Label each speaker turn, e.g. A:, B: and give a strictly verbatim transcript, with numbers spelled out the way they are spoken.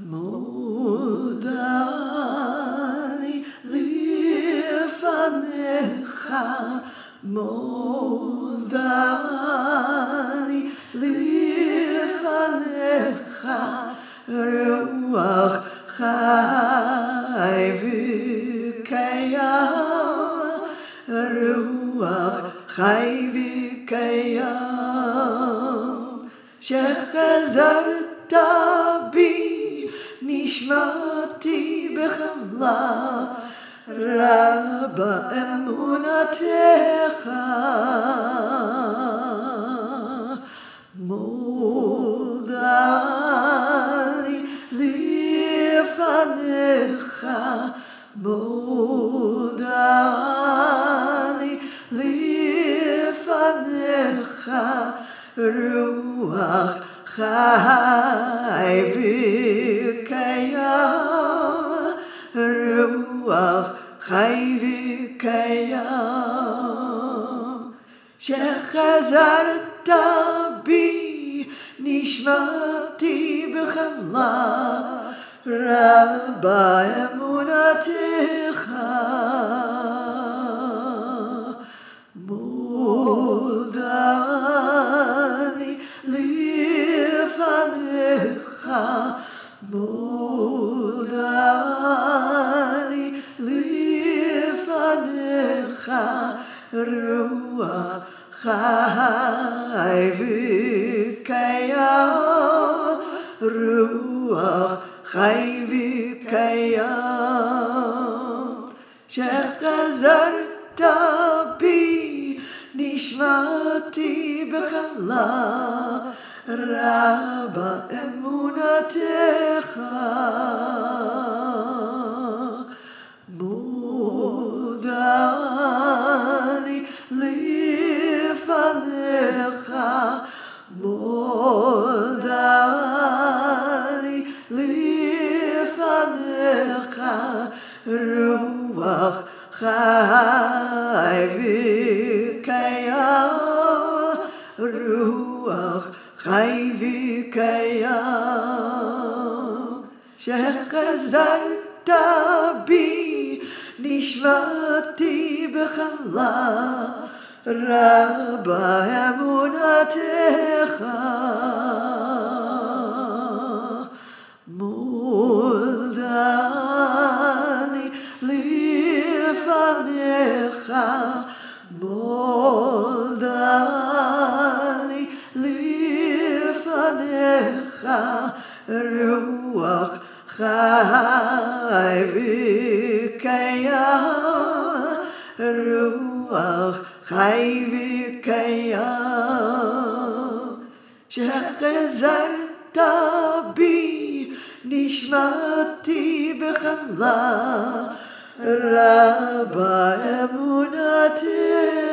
A: מודה לי לפניך, מודה לי לפניך, רוח חי וקיים, רוח חי וקיים, שחזרת בי נשמתי בחמלה, רבה אמונתך, מודה לי לפניך, מודה לי לפניך, רוח חי וקיים, רוח חי וקיים, שחזרת בי נשמתי בחמלה, רבה אמונתך, מודה לי לפניך, מודה לי לפניך, רוח חי וקיים, רוח חי וקיים, שחזרת בי נשמתי בחמלה, רבה אמונתך, מודה לי לפניך, מודה לי לפניך, רוח חי וקיים, רוח חי וקיים, שחזרת בי נשמתי בחמלה, רבה אמונתך, מודה לי לפניך, מודה לי לפניך, רוח חי וקיים, רוח חי וקיים, שחזרת בי נשמתי בחמלה, רבה אמונתך.